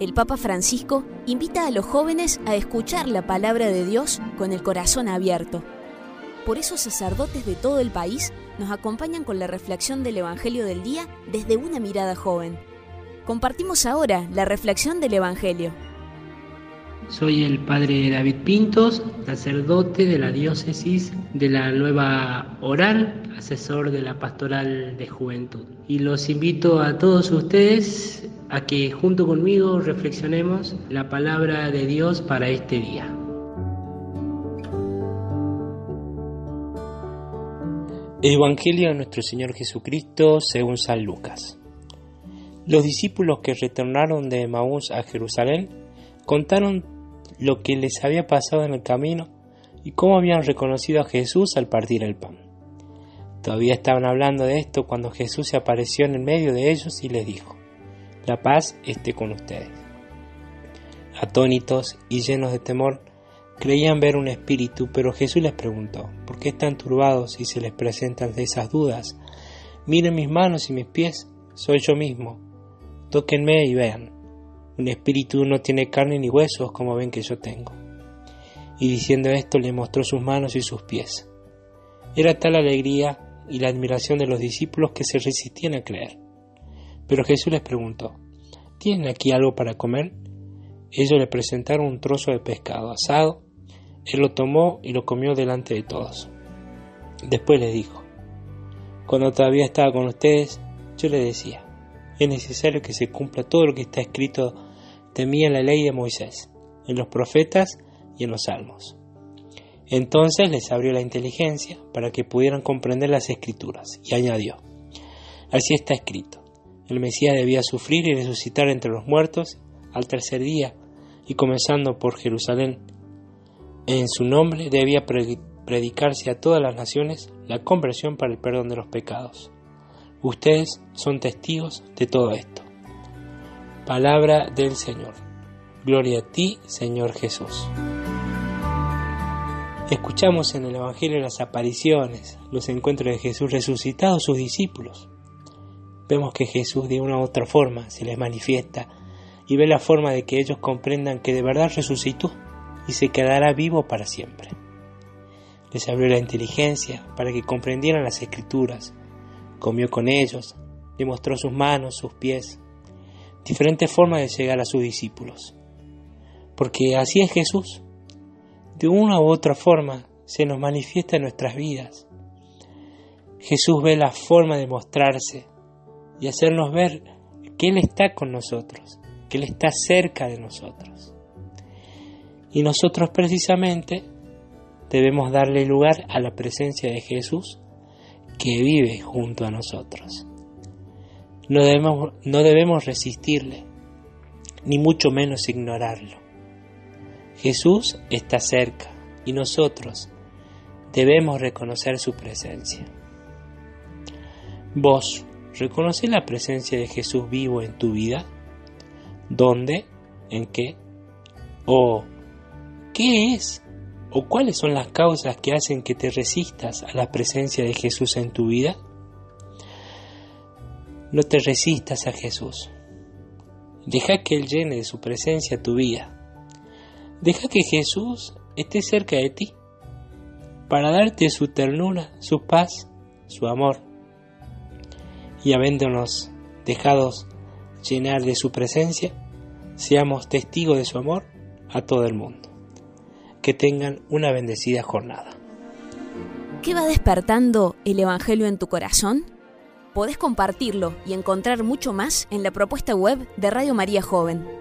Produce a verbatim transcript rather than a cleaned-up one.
el Papa Francisco invita a los jóvenes a escuchar la palabra de Dios con el corazón abierto. Por eso sacerdotes de todo el país nos acompañan con la reflexión del Evangelio del día desde una mirada joven. Compartimos ahora la reflexión del Evangelio. Soy el padre David Pintos, sacerdote de la diócesis de la Nueva Oral, asesor de la Pastoral de Juventud. Y los invito a todos ustedes a que junto conmigo reflexionemos la palabra de Dios para este día. Evangelio de nuestro Señor Jesucristo según San Lucas. Los discípulos que retornaron de Emaús a Jerusalén contaron lo que les había pasado en el camino y cómo habían reconocido a Jesús al partir el pan. Todavía estaban hablando de esto cuando Jesús se apareció en el medio de ellos y les dijo: «La paz esté con ustedes». Atónitos y llenos de temor, creían ver un espíritu, pero Jesús les preguntó: «¿Por qué están turbados y se les presentan esas dudas? Miren mis manos y mis pies, soy yo mismo. Tóquenme y vean. Un espíritu no tiene carne ni huesos como ven que yo tengo». Y diciendo esto le mostró sus manos y sus pies. Era tal la alegría y la admiración de los discípulos que se resistían a creer. Pero Jesús les preguntó: «¿Tienen aquí algo para comer?». Ellos le presentaron un trozo de pescado asado. Él lo tomó y lo comió delante de todos. Después les dijo: «Cuando todavía estaba con ustedes, yo les decía, es necesario que se cumpla todo lo que está escrito de mí en la ley de Moisés, en los profetas y en los salmos». Entonces les abrió la inteligencia para que pudieran comprender las escrituras, y añadió: «Así está escrito, el Mesías debía sufrir y resucitar entre los muertos al tercer día, y comenzando por Jerusalén, en su nombre debía predicarse a todas las naciones la conversión para el perdón de los pecados. Ustedes son testigos de todo esto». Palabra del Señor. Gloria a ti, Señor Jesús. Escuchamos en el Evangelio las apariciones, los encuentros de Jesús resucitado a sus discípulos. Vemos que Jesús de una u otra forma se les manifiesta y ve la forma de que ellos comprendan que de verdad resucitó y se quedará vivo para siempre. Les abrió la inteligencia para que comprendieran las Escrituras, comió con ellos, le mostró sus manos, sus pies, diferentes formas de llegar a sus discípulos. Porque así es Jesús. De una u otra forma se nos manifiesta en nuestras vidas. Jesús ve la forma de mostrarse y hacernos ver que Él está con nosotros, que Él está cerca de nosotros. Y nosotros precisamente debemos darle lugar a la presencia de Jesús que vive junto a nosotros. No debemos, no debemos resistirle, ni mucho menos ignorarlo. Jesús está cerca y nosotros debemos reconocer su presencia. ¿Vos reconocés la presencia de Jesús vivo en tu vida? ¿Dónde? ¿En qué? ¿O qué es? ¿O cuáles son las causas que hacen que te resistas a la presencia de Jesús en tu vida? No te resistas a Jesús. Deja que Él llene de su presencia tu vida. Deja que Jesús esté cerca de ti para darte su ternura, su paz, su amor. Y habiéndonos dejados llenar de su presencia, seamos testigos de su amor a todo el mundo. Que tengan una bendecida jornada. ¿Qué va despertando el Evangelio en tu corazón? Podés compartirlo y encontrar mucho más en la propuesta web de Radio María Joven.